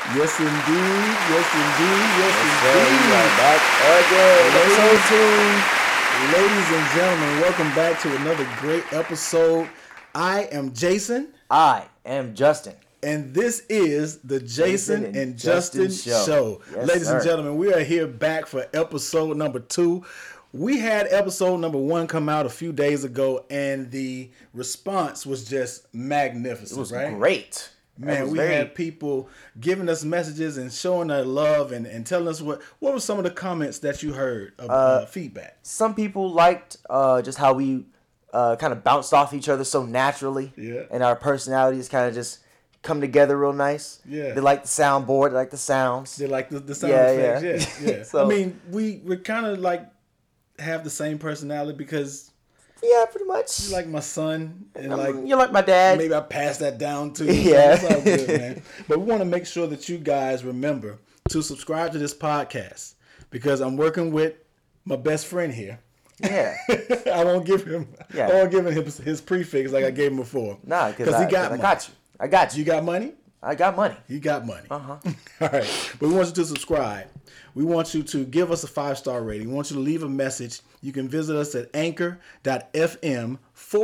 Yes, indeed. Yes, indeed. Yes, Yes, sir. We are back again. indeed. Ladies and gentlemen, welcome back to another great episode. I am Jason, I am Justin. and this is the Jason and Justin Show. Yes, Ladies and sir. gentlemen, we are here back for episode number 2. We had episode number 1 come out a few days ago, and the response was just magnificent. It was right? great. Man, we had people giving us messages and showing their love and telling us what were some of the comments that you heard of feedback. Some people liked just how we kind of bounced off each other so naturally. Yeah. And our personalities kind of just come together real nice. Yeah. They like the soundboard. They like the sounds. They like the sound Yeah, effects. yeah. Yeah. So- I mean, we kind of like have the same personality because Yeah, pretty much. you like my son and You're like my dad. maybe I passed that down to you. Yeah. So it's all good, man. But we want to make sure that you guys remember to subscribe to this podcast because I'm working with my best friend here. Yeah. I won't give him. Yeah. I won't give him his prefix like I gave him before. Nah, because he I got got you. I got you. You got money. I got money. You got money. Uh-huh. All right. But we want you to subscribe. We want you to give us a 5-star rating. We want you to leave a message. You can visit us at anchor.fm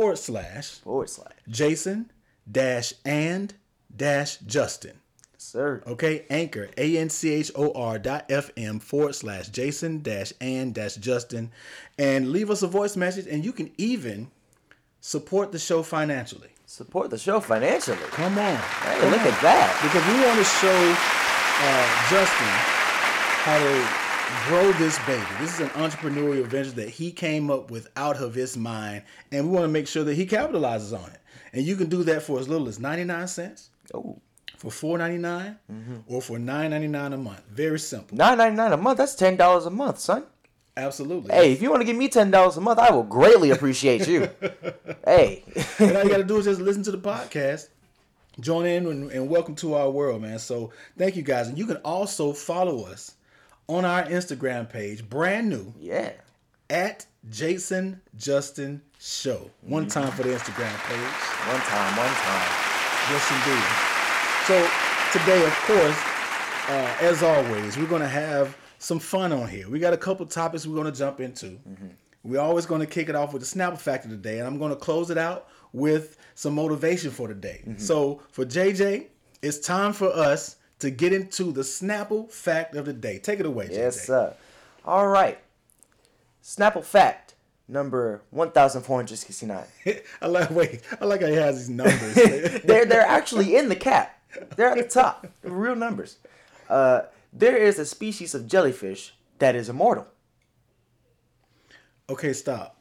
/ Jason and Justin. Sir. Okay, Anchor, anchor.fm / Jason and Justin. And leave us a voice message, and you can even support the show financially. Support the show financially. Come on. Hey, Come look on. at that. Because we want to show Justin how to grow this baby. This is an entrepreneurial venture that he came up with out of his mind, and we want to make sure that he capitalizes on it. And you can do that for as little as 99 cents, Oh. for $4.99, or for $9.99 a month. Very simple. $9.99 a month. That's $10 a month, son. Absolutely. Hey, if you want to give me $10 a month, I will greatly appreciate you. Hey. And all you got to do is just listen to the podcast. Join in and welcome to our world, man. So thank you guys. And you can also follow us on our Instagram page, brand new, Yeah. at Jason Justin Show. One time for the Instagram page. One time. Yes, indeed. So today, of course, as always, we're going to have some fun on here. We got a couple topics we're going to jump into. We're always going to kick it off with the Snapple Factor today, and I'm going to close it out with some motivation for today. So for JJ, it's time for us to get into the Snapple Fact of the day. Take it away, JJ. Yes, sir. All right. Snapple fact number 1,469. I like how he has these numbers. They're actually in the cap. They're at the top. They're real numbers. There is a species of jellyfish that is immortal. Okay, stop.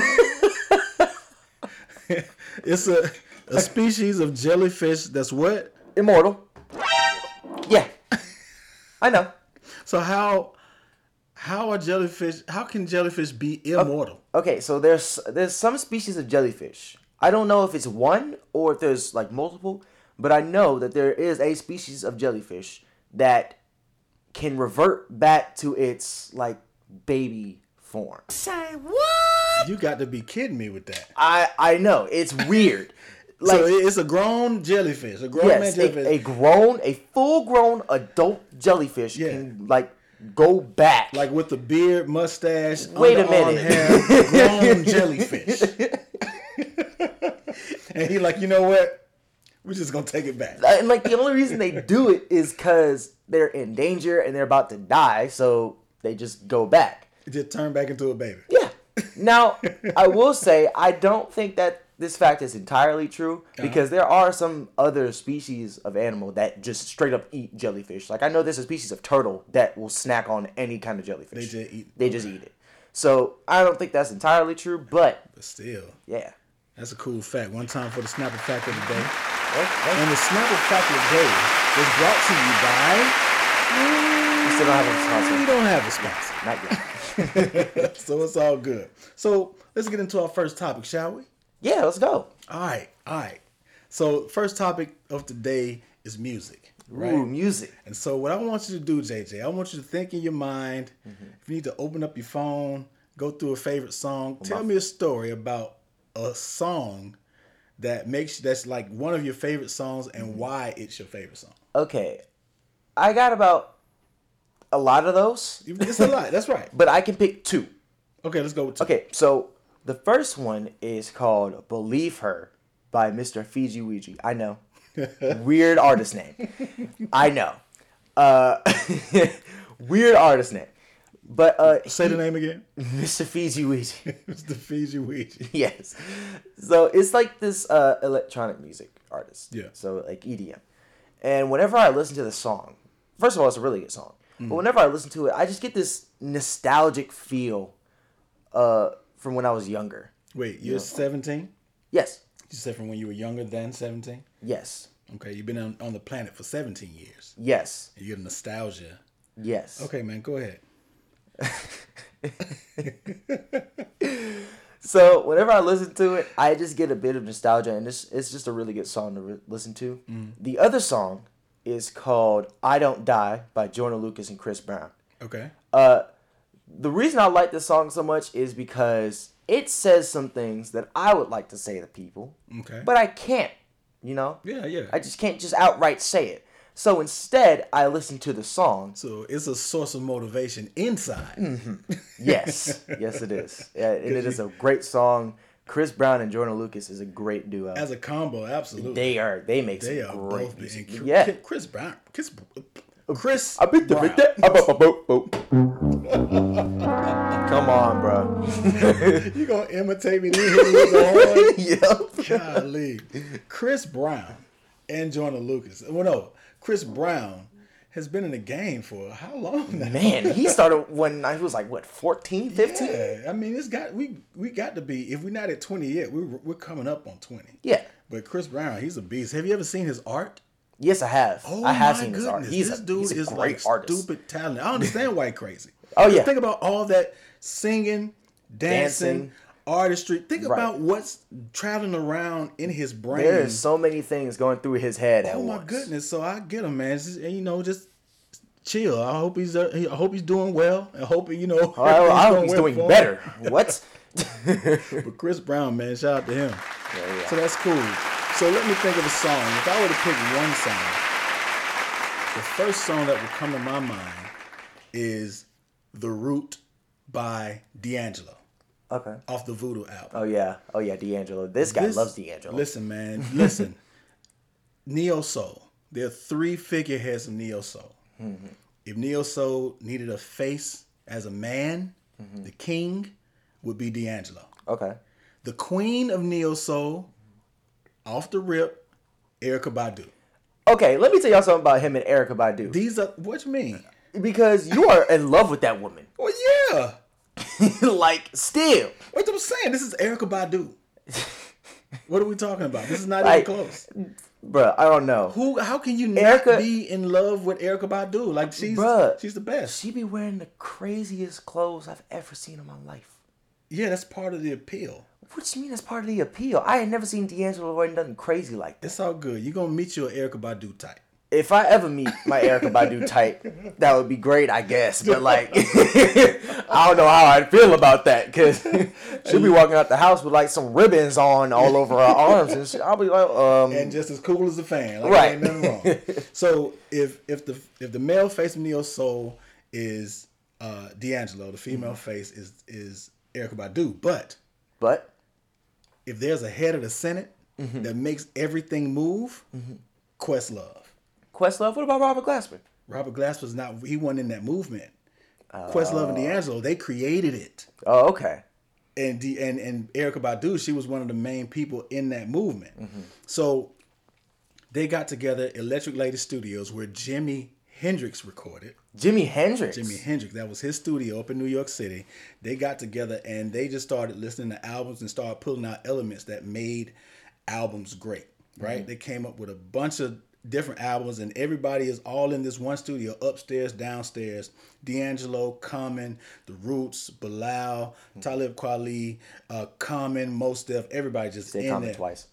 It's a species of jellyfish that's what? Immortal. Yeah. I know. So how can jellyfish be immortal? Okay, so there's some species of jellyfish. I don't know if it's one or if there's like multiple, but I know that there is a species of jellyfish that can revert back to its like baby form. Say what? You got to be kidding me with that. I know, it's weird. Like, so it's a grown jellyfish, a grown man yes, jellyfish. a full-grown adult jellyfish Yeah. can like go back. Like with the beard, mustache, Wait a underarm minute. hair, grown jellyfish. And he like, you know what? We're just gonna take it back. And like the only reason they do it is because they're in danger and they're about to die, so they just go back. Just turn back into a baby. Yeah. Now, I will say I don't think that this fact is entirely true because there are some other species of animal that just straight up eat jellyfish. Like I know there's a species of turtle that will snack on any kind of jellyfish. They just eat it. So I don't think that's entirely true, but still, yeah. That's a cool fact. One time for the Snapple Fact of the day. Okay. And the Snapple Fact of the day is brought to you by... We still don't have a sponsor. We don't have a sponsor. Not yet. So it's all good. So let's get into our first topic, shall we? Yeah, let's go. All right. So first topic of today is music. Right? Ooh, music. And so what I want you to do, JJ, I want you to think in your mind. If you need to open up your phone, go through a favorite song. Tell me a story about a song that's like one of your favorite songs and why it's your favorite song. Okay. I got about a lot of those. It's a lot. That's right. But I can pick two. Okay, let's go with two. Okay, so the first one is called Believe Her by Mr. Fiji Ouija. I know. Weird artist name. I know. Weird artist name. But say the name again. Mr. Fiji Ouija. Mr. Fiji Ouija. Yes. So it's like this electronic music artist. Yeah. So like EDM. And whenever I listen to the song, first of all, it's a really good song. But whenever I listen to it, I just get this nostalgic feel from when I was younger. Wait, you're 17? Yes. You said from when you were younger than 17? Yes. Okay, you've been on the planet for 17 years. Yes. And you get nostalgia. Yes. Okay, man, go ahead. So whenever I listen to it, I just get a bit of nostalgia, and it's just a really good song to listen to. The other song is called "I Don't Die" by Joyner Lucas and Chris Brown. Okay. The reason I like this song so much is because it says some things that I would like to say to people, Okay. but I can't. You know? Yeah. I just can't just outright say it. So instead, I listen to the song. So it's a source of motivation inside. Yes. Yes, it is. Yeah, and it is a great song. Chris Brown and Joyner Lucas is a great duo. As a combo, absolutely. They make They some are great both music. big. Yeah. Chris Brown. Chris I picked Brown. Come on, bro. You gonna imitate me? Then hit me with the horn? Yep. Golly. Chris Brown and Joyner Lucas. Well, no, Chris Brown has been in the game for how long now? Man, he started when I was like, what, 14, 15? Yeah, I mean, we got to be. If we're not at 20 yet, we're coming up on 20. Yeah. But Chris Brown, he's a beast. Have you ever seen his art? Yes, I have. Oh, I have my seen his art. goodness. This dude he's a is great like artist. stupid talent. I understand why he's crazy. Oh, yeah. Think about all that singing, dancing, artistry. Think about what's traveling around in his brain. There's so many things going through his head at once. Oh my goodness! So I get him, man. Just chill. I hope he's doing well. I hope I hope he's doing better. What? But Chris Brown, man, shout out to him. Yeah. So that's cool. So let me think of a song. If I were to pick one song, the first song that would come to my mind is "The Root" by D'Angelo. Okay. Off the Voodoo album. Oh yeah, D'Angelo. This guy loves D'Angelo. Listen, man. Listen. Neo Soul. There are three figureheads of Neo Soul. Mm-hmm. If Neo Soul needed a face as a man, the king would be D'Angelo. Okay. The queen of Neo Soul, off the rip, Erykah Badu. Okay, let me tell y'all something about him and Erykah Badu. These are, what you mean? Because you are in love with that woman. Well, yeah. Like, still. What I'm saying, this is Erykah Badu. What are we talking about? This is not even close. Bruh, I don't know. How can you not be in love with Erykah Badu? Like, she's the best. She be wearing the craziest clothes I've ever seen in my life. Yeah, that's part of the appeal. What do you mean that's part of the appeal? I had never seen D'Angelo wearing nothing crazy like that. It's all good. You're going to meet your Erykah Badu type. If I ever meet my Erykah Badu type, that would be great, I guess. But, like, I don't know how I'd feel about that. Because she'll be walking out the house with, like, some ribbons on all over her arms. And shit. I'll be like, And just as cool as a fan. Like, right. Ain't nothing wrong. So, if the male face of Neo Soul is D'Angelo, the female face is Erykah Badu. But if there's a head of the Senate that makes everything move, Questlove. Questlove? What about Robert Glasper? Robert Glasper's he wasn't in that movement. Questlove and D'Angelo, they created it. Oh, okay. And Erykah Badu, she was one of the main people in that movement. So they got together Electric Lady Studios where Jimi Hendrix recorded. Jimi Hendrix? Jimi Hendrix. That was his studio up in New York City. They got together and they just started listening to albums and started pulling out elements that made albums great, right? They came up with a bunch of different albums and everybody is all in this one studio, upstairs, downstairs. D'Angelo, Common, The Roots, Bilal, Talib Kweli, Common, Mos Def, everybody just Say in Common there. twice.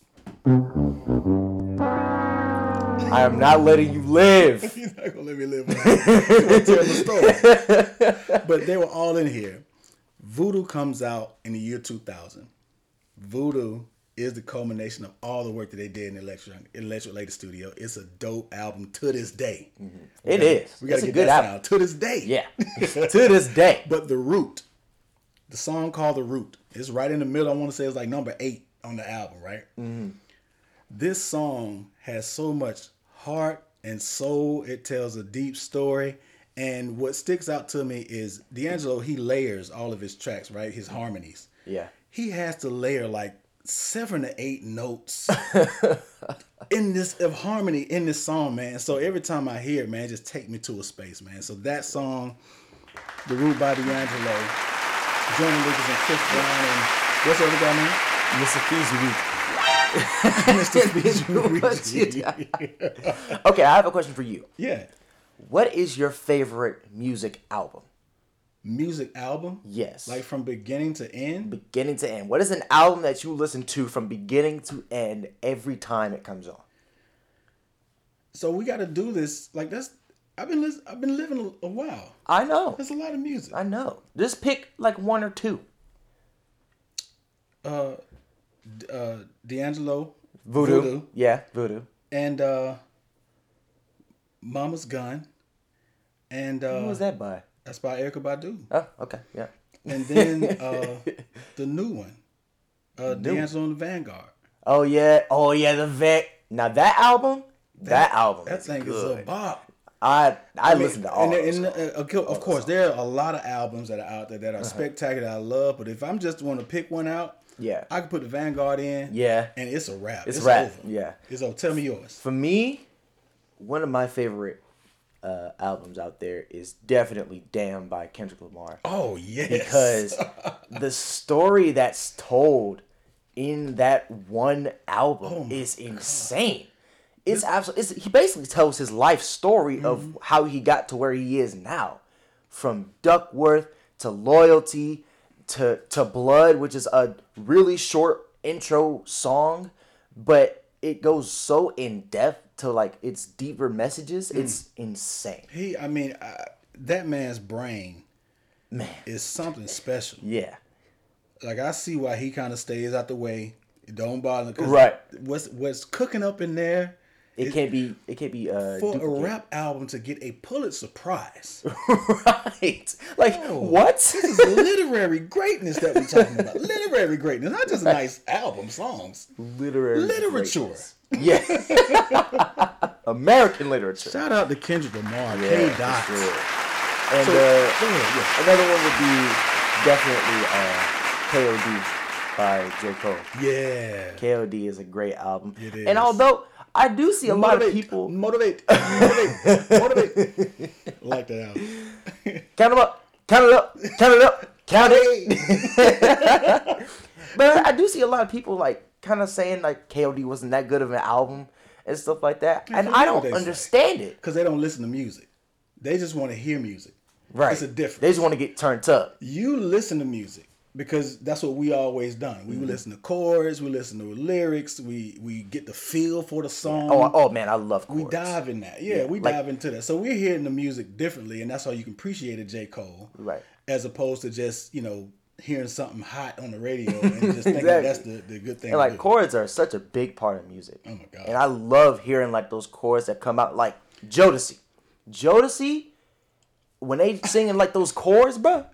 I am not letting you live. You're not gonna let me live. You wanna tell the story. But they were all in here. Voodoo comes out in the year 2000. Voodoo is the culmination of all the work that they did in Electric Lady Studio. It's a dope album to this day. Mm-hmm. It is. We got to It's get a good that album. sound to this day. Yeah, to this day. But The Root, the song called The Root, it's right in the middle. I want to say it's like number 8 on the album, right? Mm-hmm. This song has so much heart and soul. It tells a deep story. And what sticks out to me is D'Angelo, he layers all of his tracks, right? His harmonies. Yeah. He has to layer like 7 to 8 notes in this of harmony in this song, man. So every time I hear it, man, it just take me to a space, man. So that song, The Root by D'Angelo, Johnny Lucas and Chris Brown, and what's the other guy name? Mr. Fiji. Mr. Okay, I have a question for you. Yeah. What is your favorite music album? Music album? Yes. Like from beginning to end? Beginning to end. What is an album that you listen to from beginning to end every time it comes on? So we got to do this. Like that's I've been living a while. I know. There's a lot of music. I know. Just pick like 1 or 2. D'Angelo, Voodoo. Yeah, Voodoo. and Mama's Gun, and Who was that by? that's by Erykah Badu. Oh, okay. Yeah. And then the new one, D'Angelo and the Vanguard. Oh yeah. The Vet. Now that album That is thing good. is a bop. I listen to all and, those. of course, there are a lot of albums that are out there that are spectacular. I love, but if I'm just want to pick one out, Yeah. I can put the Vanguard in. Yeah. And it's a wrap. It's rap. Over. Yeah. It's over. Tell me yours. For me, one of my favorite albums out there is definitely "Damn" by Kendrick Lamar. Oh yes. Because the story that's told in that one album is insane. It's absolutely. He basically tells his life story of how he got to where he is now, from Duckworth to Loyalty to Blood, which is a really short intro song, but it goes so in depth to like its deeper messages. It's insane. That man's brain, Man. is something special. Yeah. Like I see why he kind of stays out the way. It don't bother. 'Cause Right. What's cooking up in there? It can't be For a duplicated. rap album to get a Pulitzer Prize. Right. Like what? This is literary greatness that we're talking about. Literary greatness, not just nice album songs. Literature. Greatness. Yeah. American literature. Shout out to Kendrick Lamar, Yeah, K. for Dot. sure. And So, go ahead, yeah. another one would be definitely KOD by J. Cole. Yeah. KOD is a great album. It is. And although I do see a lot of people motivate. Like that album. count them up, count it up, count it up, count it. But I do see a lot of people like kind of saying like KOD wasn't that good of an album and stuff like that. Man, And for I real don't they say. understand it. Because they don't listen to music. They just want to hear music. Right. It's a difference. They just want to get turned up. You listen to music because that's what we always done. We listen to chords, we listen to lyrics, we get the feel for the song. Oh man, I love chords. We dive in that. Yeah, we like- dive into that. So we're hearing the music differently, and that's how you can appreciate a J. Cole. Right. As opposed to just, hearing something hot on the radio and just thinking Exactly. that's the good thing. And like to do. chords are such a big part of music. Oh my God. And I love hearing like those chords that come out like Jodeci. Jodeci, when they singing like those chords, bro.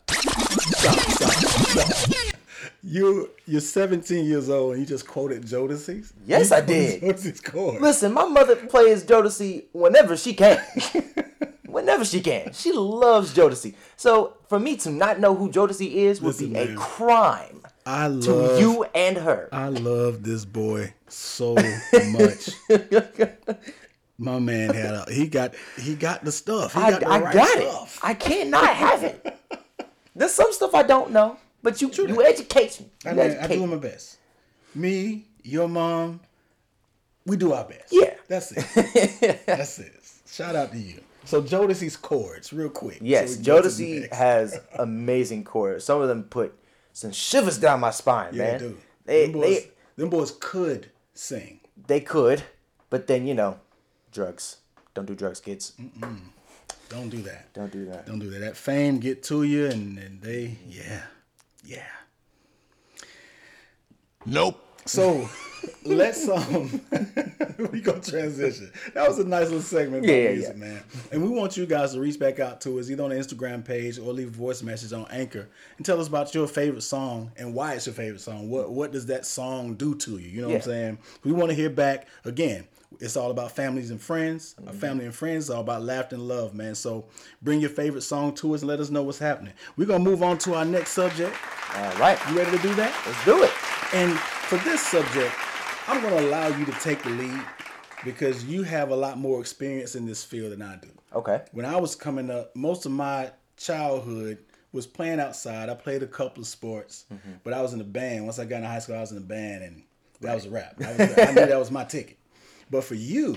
Stop. You're 17 years old and you just quoted Jodeci's? Yes, You I quoted did. Jodeci's chords. Listen, my mother plays Jodeci whenever she can. Whenever she can. She loves Jodeci. So for me to not know who Jodeci is would Listen, be a man. crime to you and her. I love this boy so much. My man he got the stuff. He got the I right got stuff. it. I can't not have it. There's some stuff I don't know, but you educate me. I You mean, I educate do me. my best. Me, your mom, we do our best. Yeah. That's it. That's it. Shout out to you. So Jodeci's chords, real quick. Yes, so we can go to the Jodeci next. has amazing chords. Some of them put some shivers down my spine, Yeah, man. they do. Them boys could sing. They could, but then drugs. Don't do drugs, kids. Don't do that. Don't do that. Don't do that. That fame get to you, and they, yeah. Nope. So let's we gonna transition. That was a nice little segment about music, man. And we want you guys to reach back out to us either on the Instagram page or leave a voice message on Anchor and tell us about your favorite song and why it's your favorite song. What does that song do to you? You know what I'm saying? We want to hear back. Again, it's all about families and friends. Our family and friends is all about laughter and love, man. So bring your favorite song to us and let us know what's happening. We're gonna move on to our next subject. All right. You ready to do that? Let's do it. And for this subject, I'm going to allow you to take the lead because you have a lot more experience in this field than I do. Okay. When I was coming up, most of my childhood was playing outside. I played a couple of sports, but I was in a band. Once I got into high school, I was in a band, and that was a wrap. I knew that was my ticket. But for you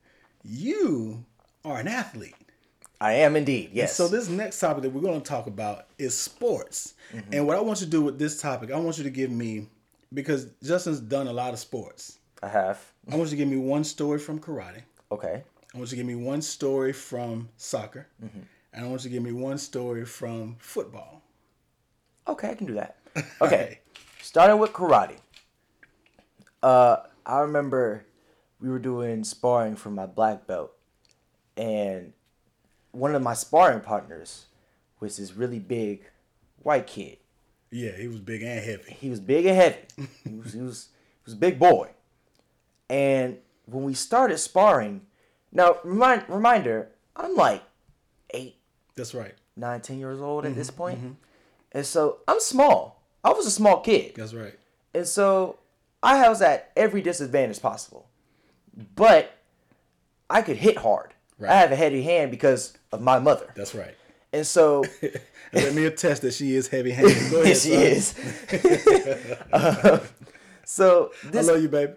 are an athlete. I am indeed, yes. So this next topic that we're going to talk about is sports. And what I want you to do with this topic, I want you to give me, because Justin's done a lot of sports. I have. I want you to give me one story from karate. Okay. I want you to give me one story from soccer. And I want you to give me one story from football. Okay, I can do that. Okay. Starting with karate. I remember we were doing sparring for my black belt. And one of my sparring partners was this really big white kid. Yeah, he was big and heavy. He was big and heavy. he was a big boy. And when we started sparring, now reminder, I'm like 8. That's right. 9, 10 years old at this point. And so I'm small. I was a small kid. That's right. And so I was at every disadvantage possible. But I could hit hard. Right. I have a heavy hand because of my mother. That's right. And so... Let me attest that she is heavy-handed. Go ahead, she is. So this... I love you, baby.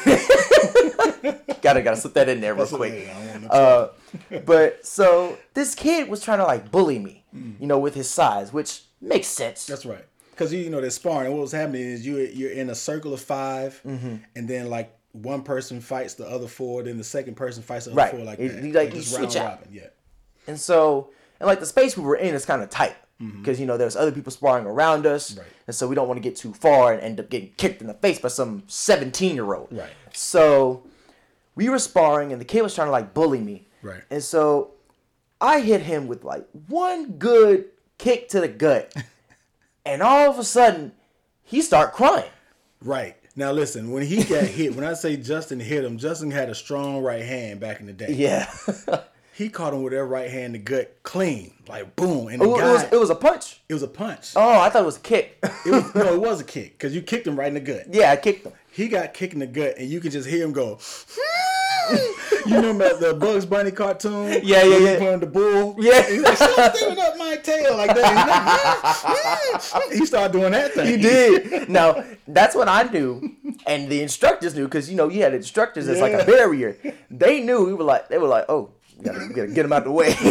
gotta slip that in there real quick. But so this kid was trying to like bully me, with his size, which makes sense. That's right. Because they're sparring, and what was happening is you're in a circle of 5, and then like one person fights the other 4, then the second person fights the other 4 like that. You switch out. Robin. Yeah. And so, like the space we were in is kind of tight because there's other people sparring around us, right. And so we don't want to get too far and end up getting kicked in the face by some 17-year-old. Right. So we were sparring, and the kid was trying to like bully me. Right. And so I hit him with like one good kick to the gut, and all of a sudden he started crying. Right. Now listen, when he got hit, when I say Justin hit him, Justin had a strong right hand back in the day. Yeah. He caught him with that right hand in the gut clean, like boom. And it was a punch. It was a punch. Oh, I thought it was a kick. It was a kick because you kicked him right in the gut. Yeah, I kicked him. He got kicked in the gut, and you could just hear him go. You remember the Bugs Bunny cartoon? Yeah. Pulling the bull. Yeah. He's like, stop stealing up my tail like that. He started doing that thing. He did. Now that's what I knew, and the instructors knew because you had instructors as like a barrier. They knew. They were like, oh. We gotta get him out the way.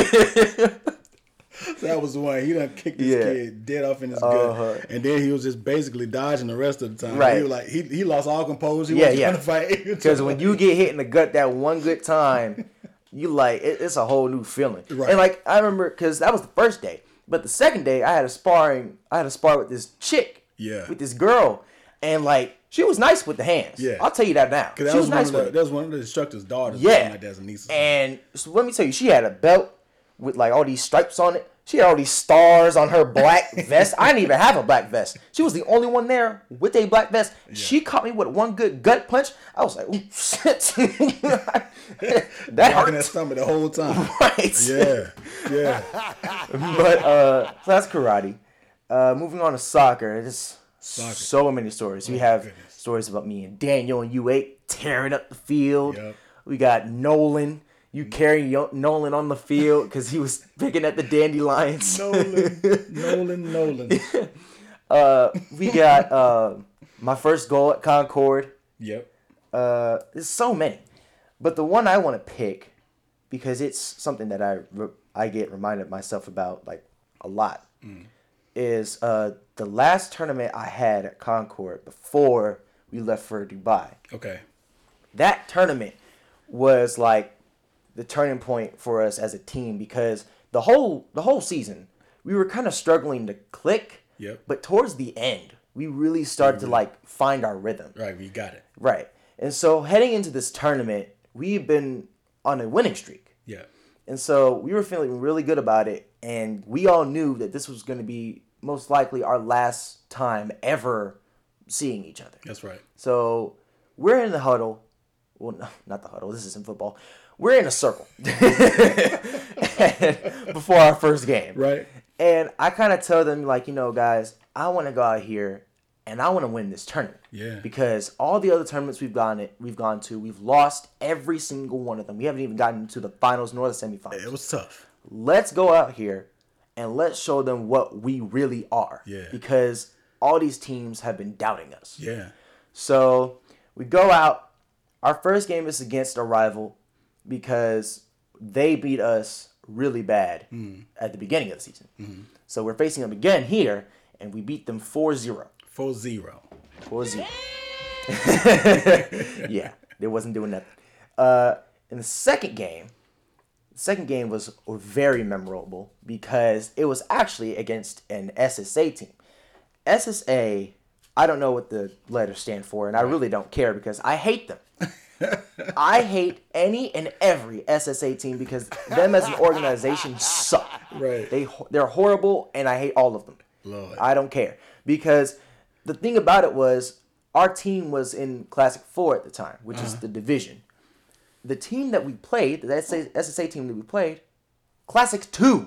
So that was the one. He done kicked this kid dead off in his gut. And then he was just basically dodging the rest of the time. Right. He was like, he lost all composure. He wasn't trying to fight. Because when you get hit in the gut that one good time, you like, it's a whole new feeling. Right. And like, I remember, because that was the first day. But the second day, I had to spar with this chick. Yeah. With this girl. And like, she was nice with the hands. Yeah. I'll tell you that now. She was nice with it. That was one of the instructor's daughters. Yeah. Like that, nieces. And so let me tell you, she had a belt with like all these stripes on it. She had all these stars on her black vest. I didn't even have a black vest. She was the only one there with a black vest. Yeah. She caught me with one good gut punch. I was like, ooh, shit. That hurt. That stomach the whole time. Right. Yeah. But so that's karate. Moving on to soccer. There's so many stories. We have stories about me and Daniel and U8 tearing up the field. Yep. We got Nolan. You carrying Nolan on the field because he was picking at the dandelions. Nolan. We got my first goal at Concord. Yep. There's so many. But the one I want to pick, because it's something that I get reminded myself about like a lot, is the last tournament I had at Concord before we left for Dubai. Okay. That tournament was like the turning point for us as a team because the whole season we were kind of struggling to click. Yep. But towards the end, we really started to like find our rhythm. Right, we got it. Right. And so heading into this tournament, we've been on a winning streak. Yeah. And so we were feeling really good about it. And we all knew that this was going to be most likely our last time ever seeing each other. That's right. So we're in the huddle. Well, no, not the huddle. This isn't football. We're in a circle before our first game. Right. And I kind of tell them, like, guys, I want to go out here and I want to win this tournament. Yeah. Because all the other tournaments we've gone to, we've lost every single one of them. We haven't even gotten to the finals nor the semifinals. It was tough. Let's go out here and let's show them what we really are. Yeah. Because all these teams have been doubting us. Yeah. So we go out. Our first game is against a rival because they beat us really bad at the beginning of the season. Mm-hmm. So we're facing them again here, and we beat them 4-0. 4-0. 4-0. Yeah, they wasn't doing nothing. In the second game was very memorable because it was actually against an SSA team. SSA, I don't know what the letters stand for, and I really don't care because I hate them. I hate any and every SSA team because them as an organization suck. Right. They're horrible, and I hate all of them. Lord. I don't care because the thing about it was our team was in Classic 4 at the time, which is the division. The team that we played, the SSA team that we played, Classic 2.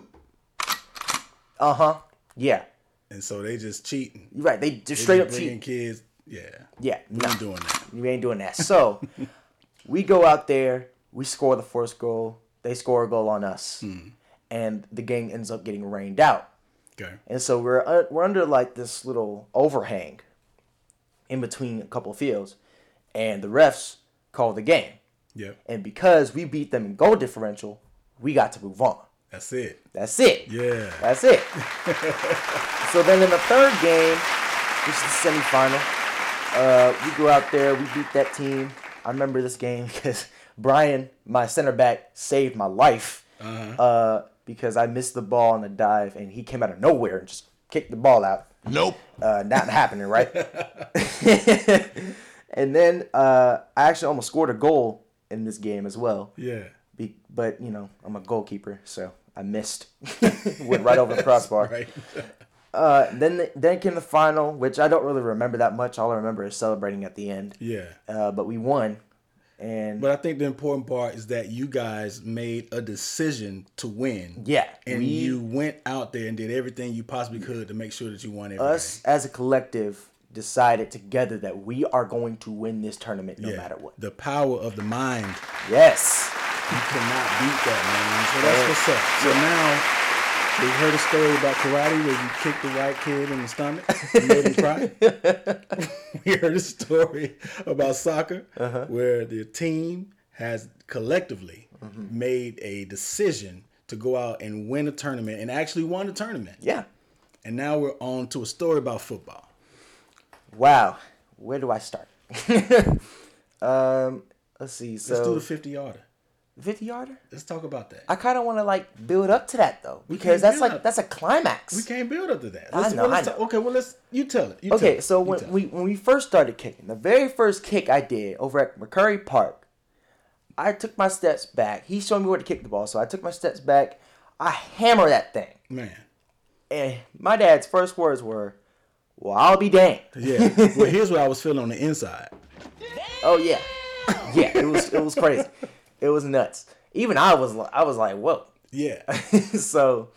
Yeah. And so they just cheating. Right. They just straight up bringing cheating. kids. Yeah. Yeah. We ain't doing that. We ain't doing that. So we go out there, we score the first goal, they score a goal on us, and the game ends up getting rained out. Okay. And so we're under like this little overhang in between a couple of fields, and the refs call the game. Yep. And because we beat them in goal differential, we got to move on. That's it. That's it. Yeah. That's it. So then in the third game, which is the semifinal, we go out there, we beat that team. I remember this game because Brian, my center back, saved my life because I missed the ball on the dive, and he came out of nowhere and just kicked the ball out. Nope. Not happening, right? And then I actually almost scored a goal in this game as well. Yeah. But, I'm a goalkeeper, so I missed. Went right over the crossbar. Right. Then came the final, which I don't really remember that much. All I remember is celebrating at the end. Yeah. But we won. But I think the important part is that you guys made a decision to win. Yeah. And you went out there and did everything you possibly could to make sure that you won everything. Us as a collective decided together that we are going to win this tournament no matter what. The power of the mind. Yes. You cannot beat that, man. So that's what's up. So now, we heard a story about karate where you kicked the white kid in the stomach and made him cry. We heard a story about soccer where the team has collectively made a decision to go out and win a tournament and actually won the tournament. Yeah. And now we're on to a story about football. Wow. Where do I start? Let's see. So Let's do the 50-yarder. 50-yarder? Let's talk about that. I kind of want to build up to that though, because that's a climax. We can't build up to that. I know. Okay, well you tell it. When we first started kicking, the very first kick I did over at McCurry Park, I took my steps back. He showed me where to kick the ball, so I took my steps back. I hammer that thing. Man. And my dad's first words were, "Well, I'll be damned." Yeah. Well, here's what I was feeling on the inside. Oh yeah, yeah. It was crazy. It was nuts. Even I was like, whoa. Yeah. So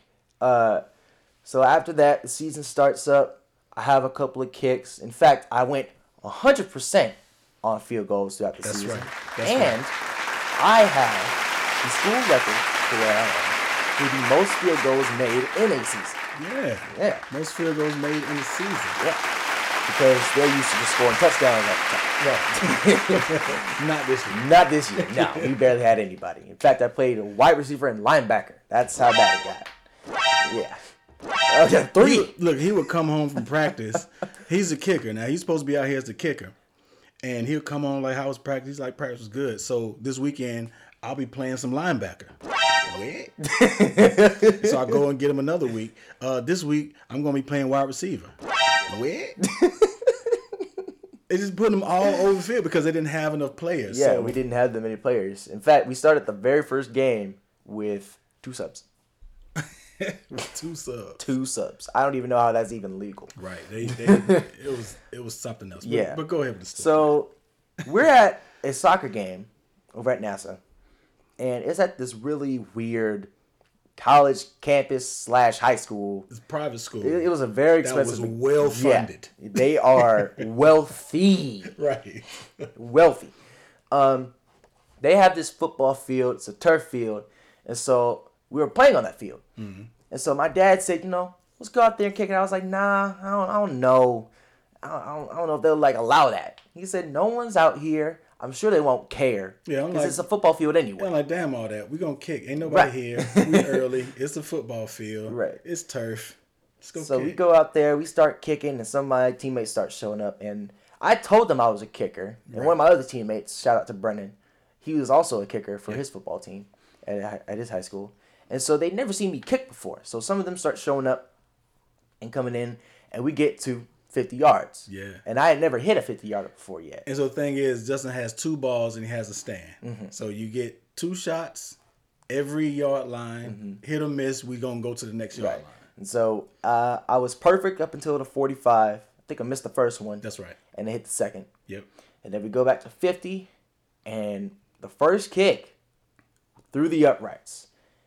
after that, the season starts up. I have a couple of kicks. In fact, I went 100% on field goals throughout the season. Right. And I have the school record for where I am for the most field goals made in a season. Yeah. Yeah. Most field goals made in the season. Yeah. Because they're used to just scoring touchdowns all the time. Not this year. Not this year. No, we barely had anybody. In fact, I played a wide receiver and linebacker. That's how bad it got. Yeah. Okay, 3. Look, he would come home from practice. He's a kicker. Now, he's supposed to be out here as the kicker. And he'll come on like, how was practice? He's like, practice was good. So this weekend, I'll be playing some linebacker. What? So I go and get him another week. This week, I'm going to be playing wide receiver. Where? They just put them all over the field because they didn't have enough players. Yeah, so. we didn't have that many players. In fact, we started the very first game with 2 subs. 2 subs. 2 subs. I don't even know how that's even legal. Right. It was something else. Yeah. But go ahead with the story. So we're at a soccer game over at NASA, and it's at this really weird college campus / high school. It's a private school. It was a very expensive. That was well funded. Yeah, they are wealthy. Right. Wealthy. They have this football field. It's a turf field, and so we were playing on that field. Mm-hmm. And so my dad said, let's go out there and kick it. I was like, nah, I don't know. I don't know if they'll allow that. He said, no one's out here. I'm sure they won't care. Yeah, because it's a football field anyway. I'm like, damn all that. We're going to kick. Ain't nobody here. We early. It's a football field. Right. It's turf. Let's go So kick. we go out there. We start kicking, and some of my teammates start showing up. And I told them I was a kicker. And one of my other teammates, shout out to Brennan, he was also a kicker for his football team at his high school. And so they'd never seen me kick before. So some of them start showing up and coming in, and we get to 50 yards. Yeah. And I had never hit a 50-yarder before yet. And so the thing is, Justin has 2 balls and he has a stand. Mm-hmm. So you get 2 shots every yard line. Mm-hmm. Hit or miss, we're going to go to the next yard line. And so I was perfect up until the 45. I think I missed the first one. That's right. And I hit the second. Yep. And then we go back to 50. And the first kick through the uprights.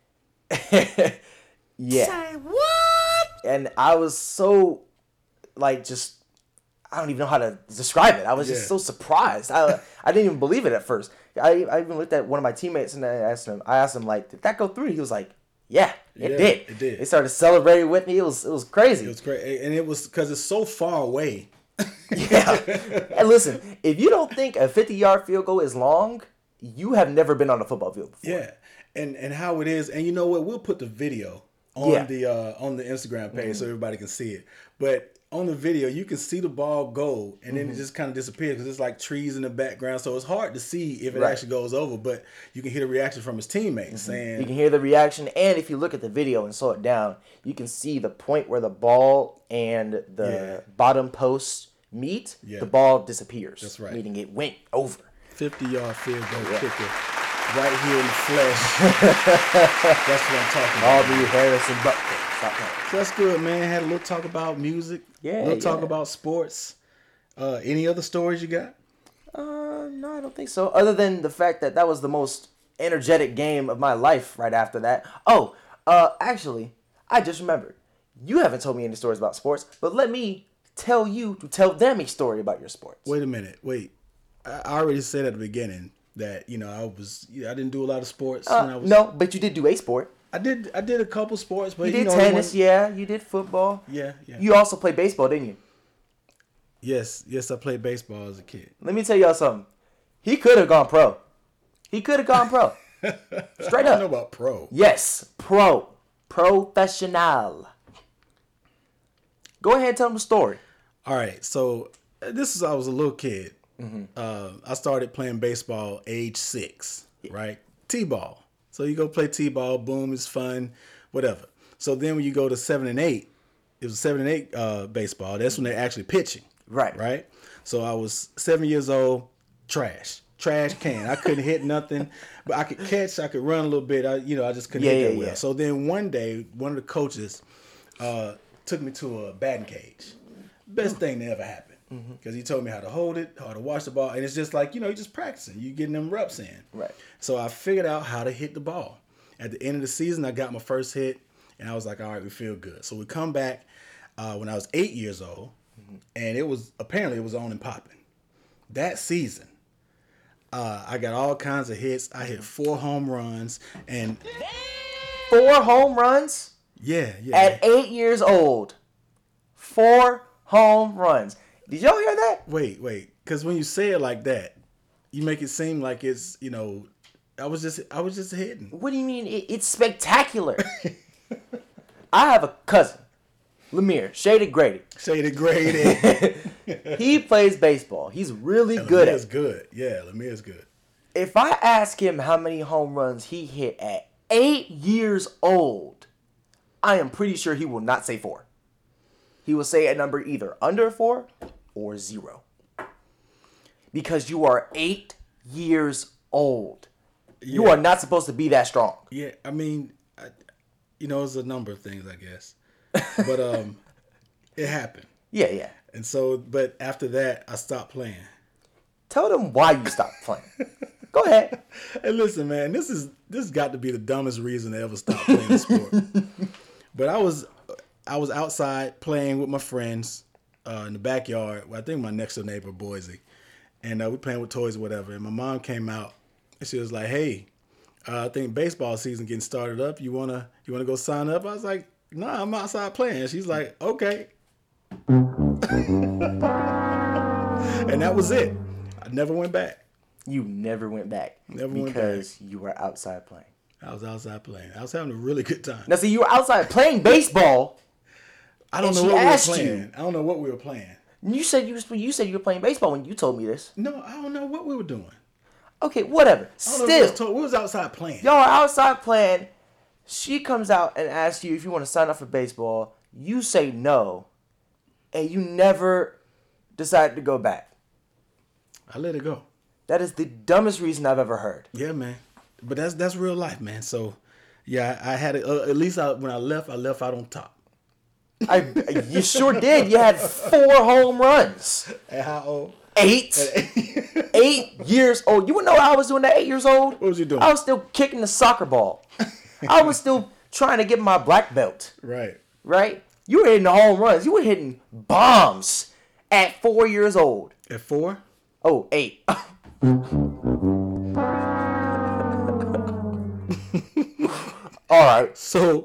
Yeah. Say what? And I was so, I don't even know how to describe it. I was just so surprised. I didn't even believe it at first. I even looked at one of my teammates and I asked him, did that go through? He was like, yeah, it did. It did. They started celebrating with me. It was crazy. It was great. And it was because it's so far away. Yeah. And listen, if you don't think a 50-yard field goal is long, you have never been on a football field before. Yeah. And how it is. And you know what? We'll put the video on the Instagram page so everybody can see it. But on the video, you can see the ball go, and then it just kind of disappears because it's like trees in the background. So it's hard to see if it actually goes over. But you can hear the reaction from his teammates saying... You can hear the reaction, and if you look at the video and slow it down, you can see the point where the ball and the bottom post meet. Yeah. The ball disappears. That's right. Meaning it went over. 50-yard field goal kicker. Right here in the flesh. That's what I'm talking about. Aubrey Harrison Butler. So that's good, man. Had a little talk about music. Yeah. A little talk about sports. Any other stories you got? No, I don't think so. Other than the fact that was the most energetic game of my life right after that. Oh, actually, I just remembered. You haven't told me any stories about sports, but let me tell you to tell them a story about your sports. Wait a minute. Wait. I already said at the beginning that I didn't do a lot of sports. When I was, no, but you did do a sport. I did a couple sports, but you did tennis. You did football. Yeah. You also played baseball, didn't you? Yes, I played baseball as a kid. Let me tell y'all something. He could have gone pro. Straight up. I don't know about pro. Yes, professional. Go ahead and tell them the story. All right, so I was a little kid. Mm-hmm. I started playing baseball age 6, right? T-ball. So you go play T-ball, boom, it's fun, whatever. So then when you go to 7 and 8, it was 7 and 8 baseball. That's when they're actually pitching. Right? So I was 7 years old, trash can. I couldn't hit nothing, but I could catch, I could run a little bit. I just couldn't hit that well. Yeah. So then one day, one of the coaches took me to a batting cage. Best thing that ever happened. Because he told me how to hold it, how to watch the ball. And it's just like, you're just practicing. You're getting them reps in. Right. So I figured out how to hit the ball. At the end of the season, I got my first hit. And I was like, all right, we feel good. So we come back when I was 8 years old. And it was on and popping. That season, I got all kinds of hits. I hit 4 home runs. And 4 home runs? Yeah. At 8 years old. 4 home runs. Did y'all hear that? Wait. Because when you say it like that, you make it seem like it's, I was just hitting. What do you mean? It's spectacular. I have a cousin, Lemire, Shaded Grady. He plays baseball. He's really good at it. Lemire's good. Yeah, Lemire's good. If I ask him how many home runs he hit at 8 years old, I am pretty sure he will not say 4. he will say a number either under 4 or 0. Because you are 8 years old. You are not supposed to be that strong. Yeah, I mean, it's a number of things, I guess. But it happened. Yeah. And so, but after that, I stopped playing. Tell them why you stopped playing. Go ahead. Hey, listen, man, this got to be the dumbest reason to ever stop playing the sport. But I was outside playing with my friends in the backyard. Well, I think my next door neighbor, Boise. And we playing with toys or whatever. And my mom came out and she was like, "Hey, I think baseball season getting started up. You wanna go sign up?" I was like, "Nah, I'm outside playing." She's like, "Okay." And that was it. I never went back. You never went back. Never went back. Because you were outside playing. I was outside playing. I was having a really good time. Now, see, you were outside playing baseball. I don't know what we were playing. I don't know what we were playing. You said you were playing baseball when you told me this. No, I don't know what we were doing. Okay, whatever. Still, we was outside playing. Y'all are outside playing. She comes out and asks you if you want to sign up for baseball. You say no, and you never decide to go back. I let it go. That is the dumbest reason I've ever heard. Yeah, man. But that's real life, man. So, yeah, I had it. At least when I left out on top. You sure did. You had 4 home runs. At how old? 8. 8 years old. You would know what I was doing at 8 years old? What was you doing? I was still kicking the soccer ball. I was still trying to get my black belt. Right? You were hitting the home runs. You were hitting bombs at 4 years old. At 4? Oh, 8. All right. So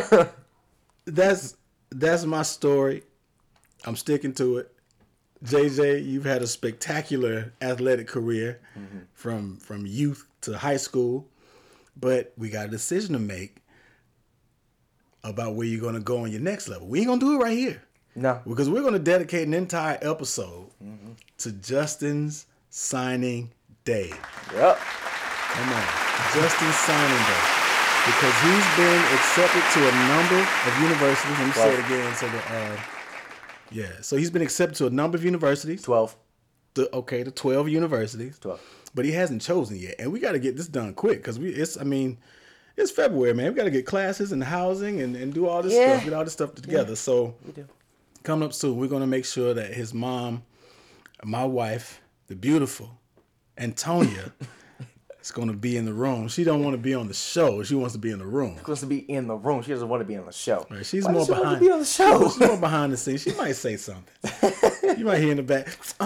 that's my story. I'm sticking to it. JJ, you've had a spectacular athletic career from youth to high school, but we got a decision to make about where you're going to go on your next level. We ain't going to do it right here. No. Because we're going to dedicate an entire episode to Justin's signing day. Yep. Come on. Justin's signing day. Because he's been accepted to a number of universities. Let me say it again. So he's been accepted to a number of universities. 12. The 12 universities. 12. But he hasn't chosen yet. And we got to get this done quick because it's February, man. We got to get classes and housing and do all this stuff, get all this stuff together. Yeah, so we do. Coming up soon, we're going to make sure that his mom, my wife, the beautiful Antonia, is going to be in the room. She don't want to be on the show. She wants to be in the room. She wants to be in the room. She doesn't want to be on the show. Right. She's more behind. Want to be on the show? She's more behind the scenes. She might say something. You might hear in the back,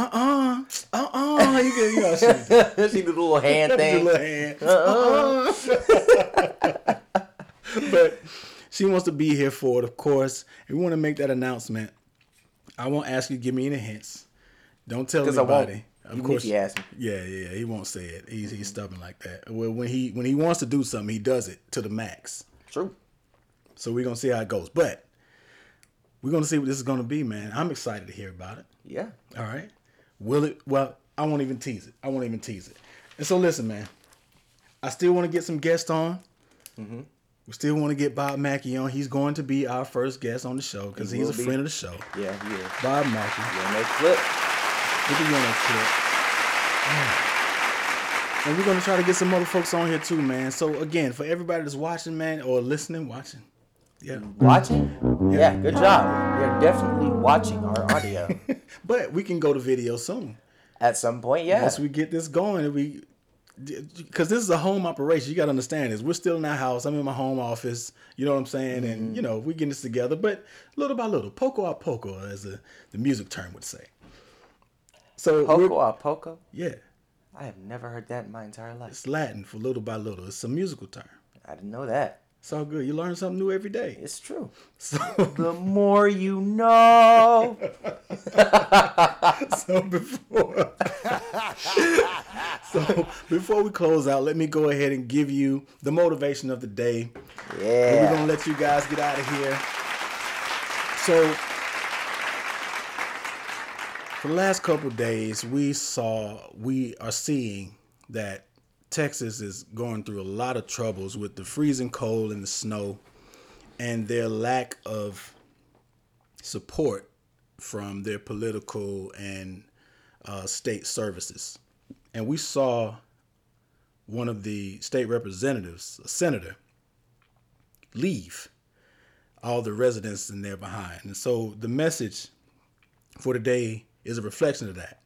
She do the little hand thing. The little hand. But she wants to be here for it, of course. And we want to make that announcement. I won't ask you to give me any hints. Don't tell anybody. Of course, he asked me. Yeah, he won't say it. He's stubborn like that. Well, when he wants to do something, he does it to the max. True. So we're gonna see how it goes, but we're gonna see what this is gonna be, man. I'm excited to hear about it. Yeah. All right. Will it? Well, I won't even tease it. And so listen, man. I still want to get some guests on. Mm-hmm. We still want to get Bob Mackey on. He's going to be our first guest on the show because he's a friend of the show. Yeah, he is. Bob Mackey. You on that clip? We'll be on that clip. And we're going to try to get some other folks on here too, man. So, again, for everybody that's watching, man, or listening, watching. Yeah. Watching? Yeah, good job. They're definitely watching our audio. But we can go to video soon. At some point, yeah. Once we get this going, because this is a home operation. You got to understand this. We're still in our house. I'm in my home office. You know what I'm saying? Mm-hmm. And, we're getting this together. But little by little, poco a poco, as the music term would say. So poco a poco? Yeah. I have never heard that in my entire life. It's Latin for little by little. It's a musical term. I didn't know that. It's all good. You learn something new every day. It's true. So the more you know. Before we close out, let me go ahead and give you the motivation of the day. Yeah. And we're going to let you guys get out of here. So for the last couple of days, we are seeing that Texas is going through a lot of troubles with the freezing cold and the snow and their lack of support from their political and state services. And we saw one of the state representatives, a senator, leave all the residents in there behind. And so the message for today is a reflection of that.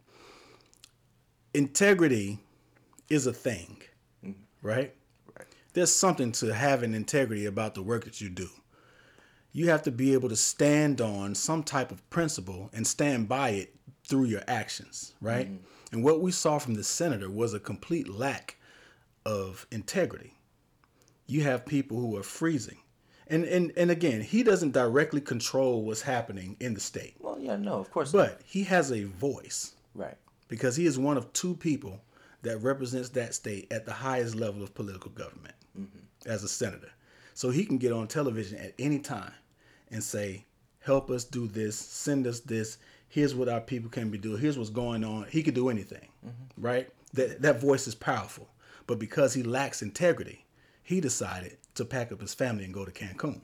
Integrity is a thing, right? There's something to having integrity about the work that you do. You have to be able to stand on some type of principle and stand by it through your actions, right? And what we saw from the senator was a complete lack of integrity. You have people who are freezing. And again, he doesn't directly control what's happening in the state. Well, yeah, no, of course. But he has a voice. Right. Because he is one of two people that represents that state at the highest level of political government as a senator. So he can get on television at any time and say, help us do this, send us this, here's what our people can be doing, here's what's going on. He could do anything, right? That voice is powerful. But because he lacks integrity, he decided to pack up his family and go to Cancun.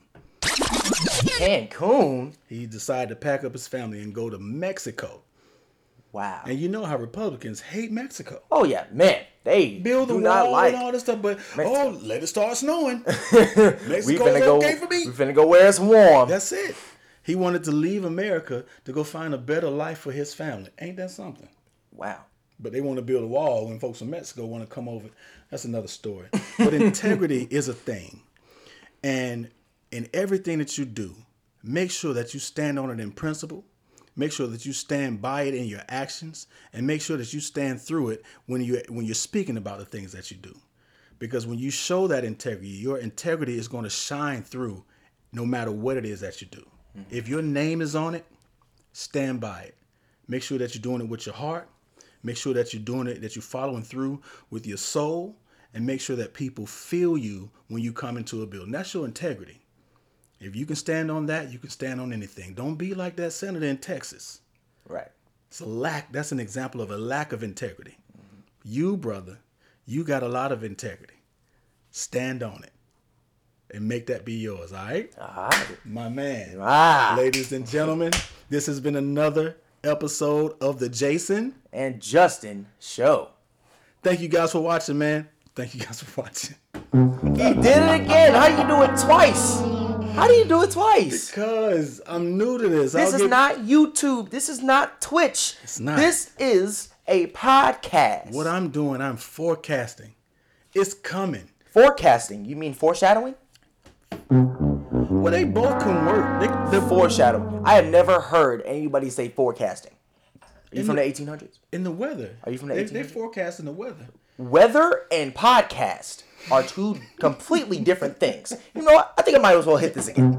Cancun? He decided to pack up his family and go to Mexico. Wow. And you know how Republicans hate Mexico. Oh, yeah, man. They build a do not wall like and all this stuff, but Mexico. let it start snowing. Mexico's okay for me. We finna go where it's warm. That's it. He wanted to leave America to go find a better life for his family. Ain't that something? Wow. But they want to build a wall when folks from Mexico want to come over. That's another story. But integrity is a thing. And in everything that you do, make sure that you stand on it in principle. Make sure that you stand by it in your actions, and make sure that you stand through it when you're speaking about the things that you do. Because when you show that integrity, your integrity is going to shine through no matter what it is that you do. If your name is on it, stand by it. Make sure that you're doing it with your heart. Make sure that you're doing it, that you're following through with your soul, and make sure that people feel you when you come into a building. That's your integrity. If you can stand on that, you can stand on anything. Don't be like that senator in Texas. Right. It's a lack. That's an example of a lack of integrity. You, brother, you got a lot of integrity. Stand on it and make that be yours, all right? All right. My man. Ah. Ladies and gentlemen, this has been another episode of the Jason and Justin Show. Thank you guys for watching, man. Thank you guys for watching. He did it again. How you do it twice? How do you do it twice? Because I'm new to this. This is not YouTube. This is not Twitch. It's not. This is a podcast. What I'm doing, I'm forecasting. It's coming. Forecasting? You mean foreshadowing? Well, they both can work. The foreshadowing. I have never heard anybody say forecasting. Are you from the 1800s? In the weather. Are you from the 1800s? They forecasting the weather. Weather and podcast are two completely different things. You know what? I think I might as well hit this again.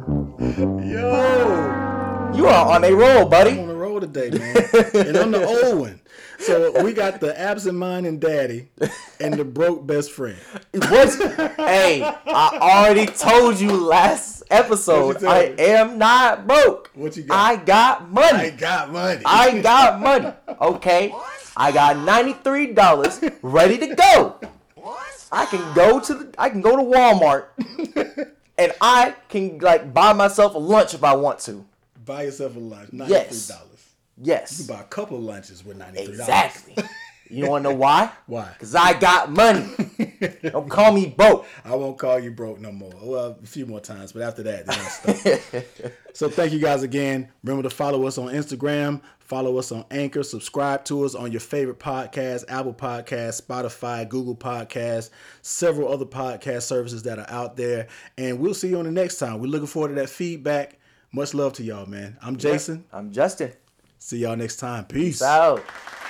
Yo! You are on a roll, buddy. I'm on a roll today, man. And I'm the old one. So we got the absent-minded daddy and the broke best friend. Hey, I already told you last episode, I am not broke. What you got? I got money. I got money. I got money. Okay? I got $93 ready to go. I can go to Walmart and I can buy myself a lunch if I want to. Buy yourself a lunch, $93. Yes. You can buy a couple of lunches with $93. Exactly. You want to know why? Why? Because I got money. Don't call me broke. I won't call you broke no more. Well, a few more times, but after that, then I'll stop. So thank you guys again. Remember to follow us on Instagram, follow us on Anchor, subscribe to us on your favorite podcast, Apple Podcasts, Spotify, Google Podcasts, several other podcast services that are out there. And we'll see you on the next time. We're looking forward to that feedback. Much love to y'all, man. I'm Jason. I'm Justin. See y'all next time. Peace Peace out.